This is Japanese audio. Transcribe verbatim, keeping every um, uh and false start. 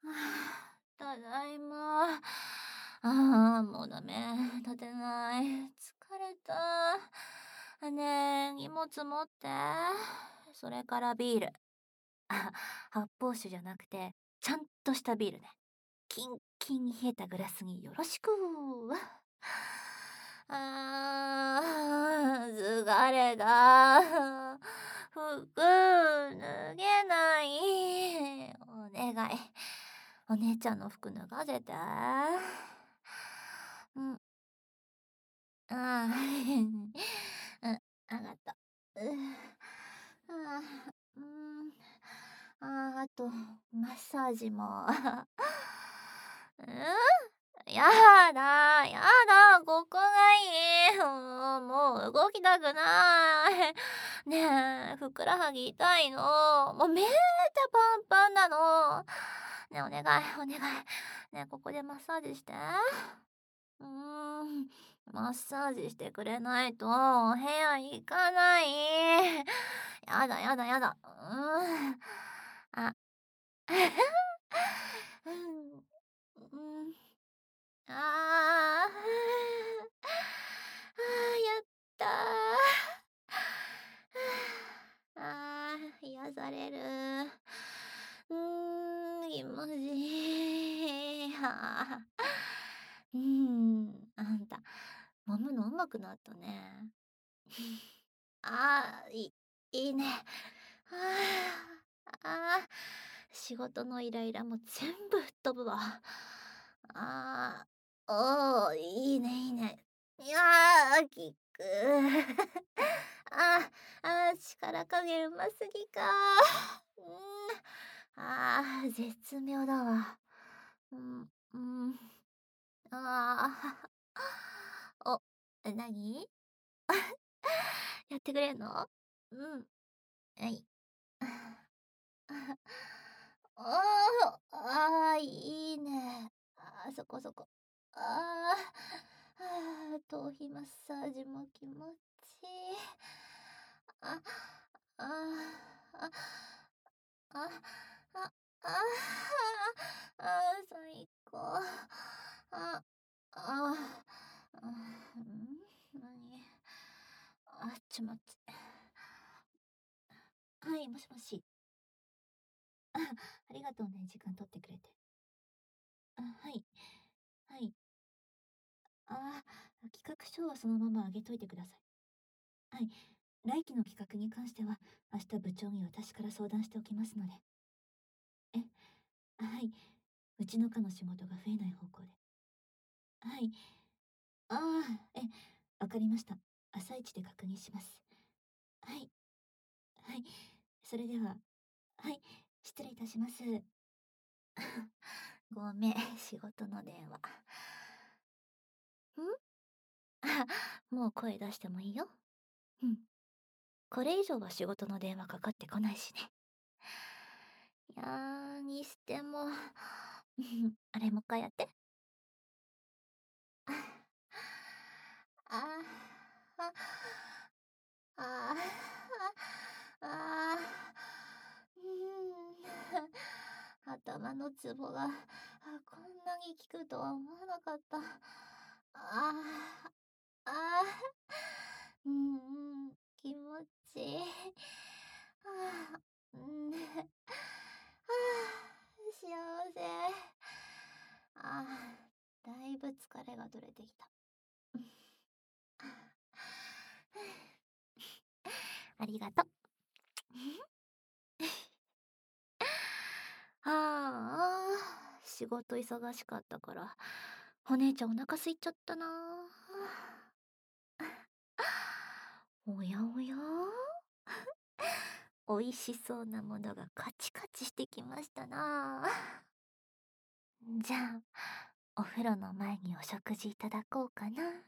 ただいま。ああ、もうダメ。立てない。疲れた。ねえ、荷物持って。それからビール。あ、発泡酒じゃなくて、ちゃんとしたビールね。キンキンに冷えたグラスによろしく。あー、疲れた。服、脱げない。お願い。お姉ちゃんの服脱がせて。うん、ああ、うん、あがった。うあうん、ああと、マッサージも。うん、やだ、やだ、ここがいい。もう、もう動きたくない。ねえ、ふくらはぎ痛いの。もうめっちゃパンパンなの。ねえ、お願い、お願い。ねえ、ここでマッサージして。うーん、マッサージしてくれないと、お部屋行かない。やだやだやだ。うーん。あ、うん、うん。ああ、ああ、やったー。ああ、癒される。うーん、気持ちいい。はあ。うーん、あんた、揉むの上手くなったね。ああ、いいいね。ああ、ああ、仕事のイライラも全部吹っ飛ぶわ。ああ、おお、いいねいいね。いやー、きく。ああ、ああ、力加減うますぎか。うん。ああ、絶妙だわ。うん、うん。ああ。お、え、なに？やってくれんの？うん。はい。ああ、ああ、いいね。ああ、そこそこ。ああ、ああ、頭皮マッサージも気持ちいい。あ、ああ、あ、あ、あ、ああ、ああ、最高。あ、あ、うん、なに。あ、ちょ待って。はい、もしもし。あ、ありがとうね、時間取ってくれて。あ、はい、はい。ああ、企画書はそのまま上げといてください。はい。来期の企画に関しては、明日部長に私から相談しておきますので。え、はい。うちの課の仕事が増えない方向で。はい。ああ、え、わかりました。朝一で確認します。はい。はい。それでは、はい。失礼いたします。ごめん、仕事の電話。んあ、もう声出してもいいよ。うん。これ以上は仕事の電話かかってこないしね。いやー、にしても、あれもう一回やって。ああ、あ、あ、あ、あ、うーん。頭のツボが、あ、こんなに効くとは思わなかった。ああ、ああ、うんうん、気持ちいい。はあ、うん、はあ、幸せ。ああ、だいぶ疲れが取れてきた。ありがとう。ああ、仕事忙しかったから、お姉ちゃんお腹空いちゃったな。おやおや、美味しそうなものがカチカチしてきましたな。じゃあ、お風呂の前にお食事いただこうかな。